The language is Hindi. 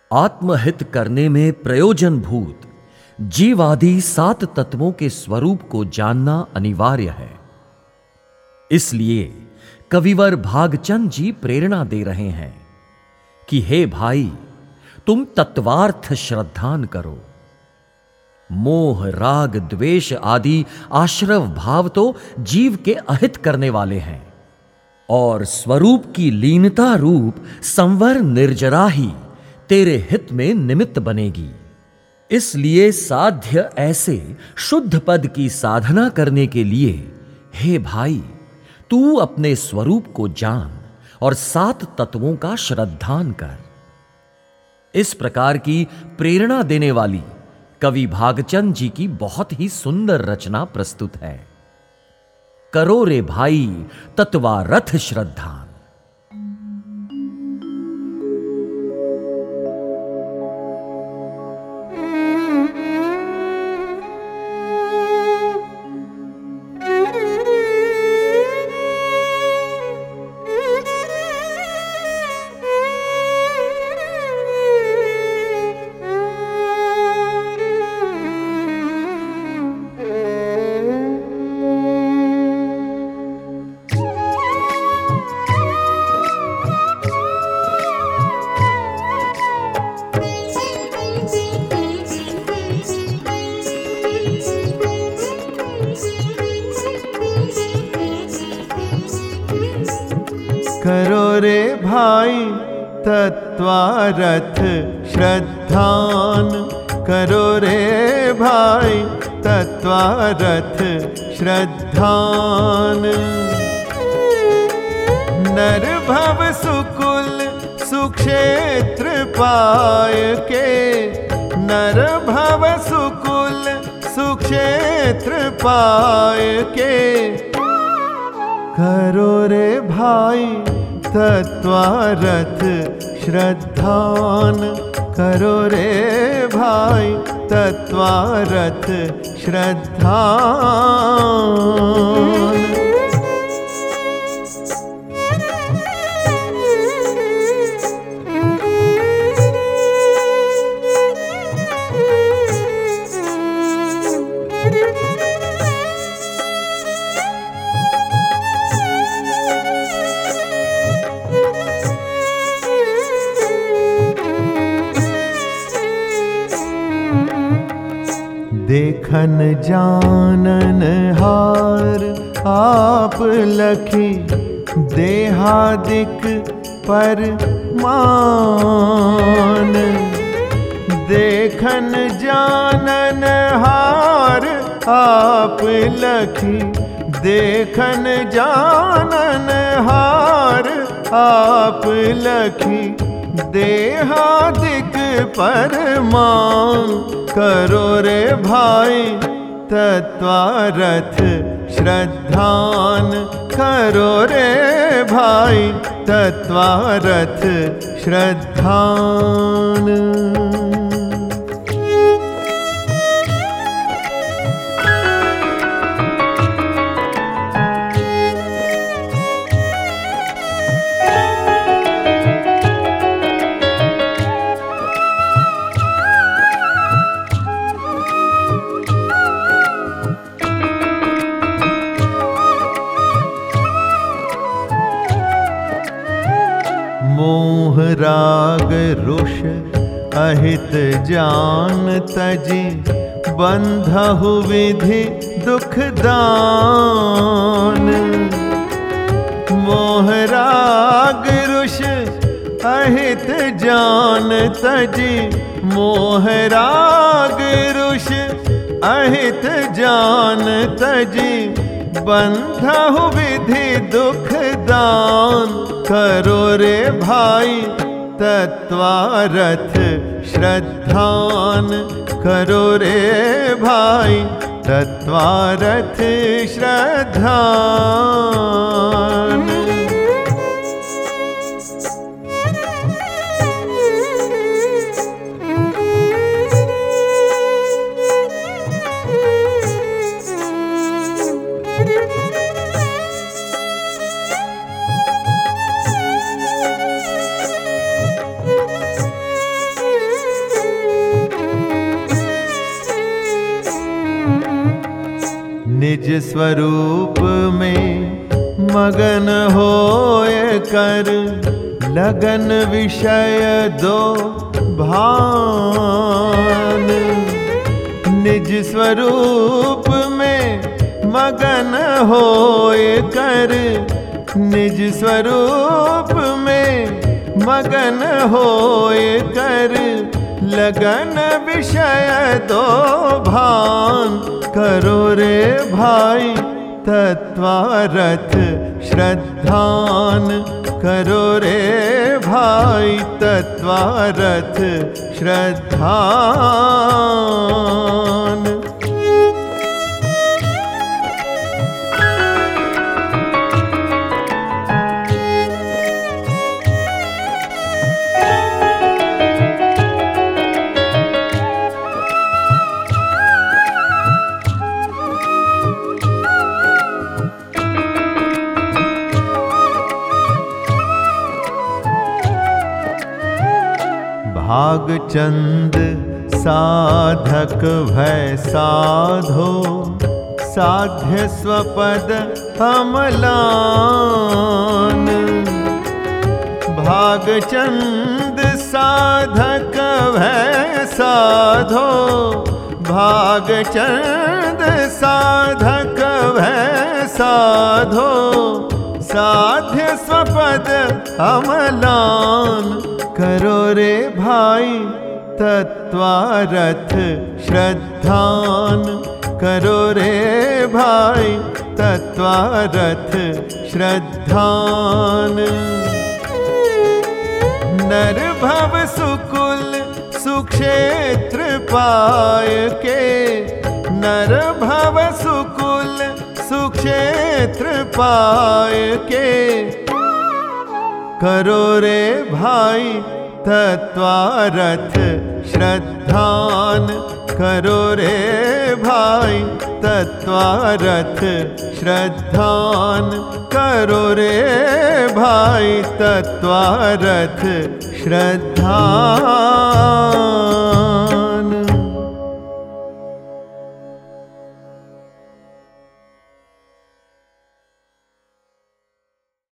आत्महित करने में प्रयोजनभूत जीवादि 7 तत्वों के स्वरूप को जानना अनिवार्य है। इसलिए कविवर भागचंद जी प्रेरणा दे रहे हैं कि हे भाई, तुम तत्वार्थ श्रद्धान करो। मोह, राग, द्वेष आदि आश्रव भाव तो जीव के अहित करने वाले हैं और स्वरूप की लीनता रूप संवर निर्जरा ही तेरे हित में निमित्त बनेगी। इसलिए साध्य ऐसे शुद्ध पद की साधना करने के लिए हे भाई, तू अपने स्वरूप को जान और 7 तत्वों का श्रद्धान कर। इस प्रकार की प्रेरणा देने वाली कवि भागचंद जी की बहुत ही सुंदर रचना प्रस्तुत है। करो रे भाई तत्वारथ श्रद्धान। करो रे भाई तत्वारथ श्रद्धान। करो रे भाई तत्वारथ श्रद्धान। नर भव सुकुल सुक्षेत्र पाय के। नर भव सुकुल सुक्षेत्र पाय के। करो रे भाई तत्वारथ श्रद्धान। करो रे भाई तत्वारथ श्रद्धान। देखन जानन हार आप लखी। देहादिक पर मान। देखन जानन हार आप लखी। देखन जानन हार आप लखी। देहादिक परमान। करो रे भाई तत्वारथ श्रद्धान। करो रे भाई तत्वारथ श्रद्धान। मोह राग रुष अहित जान तजी। बंधहु विधि दुख दान। मोह राग रुष अहित जान तजी। मोह राग रुष अहित जान तजी। बंधहु विधि दुख दान। करो रे भाई तत्वारथ श्रद्धान। करो रे भाई तत्वारथ श्रद्धान। निज स्वरूप में मगन होए कर, लगन विषय दो भान। निज स्वरूप में मगन होए कर, निज स्वरूप में मगन होए कर, लगन विषय दो भान। करो रे भाई तत्वारथ श्रद्धान, करो रे भाई तत्वारथ श्रद्धान। भागचंद साधक भय साधो, साध्य स्वपद अमलान। भागचंद साधक भय साधो, भागचंद साधक भय साधो, साध्य स्वपद अमलान। करो रे भाई तत्वारथ श्रद्धान, करो रे भाई तत्वारथ श्रद्धान। नर भव सुकुल सुक्षेत्र पाय के, नर भव सुकुल सुक्षेत्र पाय के। करो रे भाई तत्वारथ श्रद्धान, करो रे भाई तत्वारथ श्रद्धान, करो रे भाई तत्वारथ श्रद्धान।